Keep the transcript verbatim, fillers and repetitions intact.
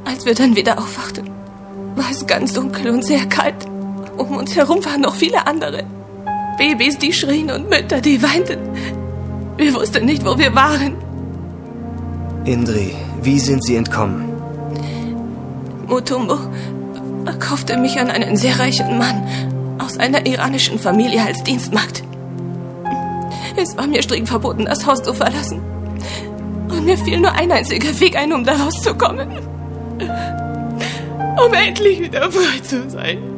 Als wir dann wieder aufwachten, war es ganz dunkel und sehr kalt. Um uns herum waren noch viele andere. Babys, die schrien und Mütter, die weinten. Wir wussten nicht, wo wir waren. Indri, wie sind Sie entkommen? Mutombo verkaufte mich an einen sehr reichen Mann aus einer iranischen Familie als Dienstmagd. Es war mir streng verboten, das Haus zu verlassen. Und mir fiel nur ein einziger Weg ein, um da rauszukommen. Um endlich wieder frei zu sein.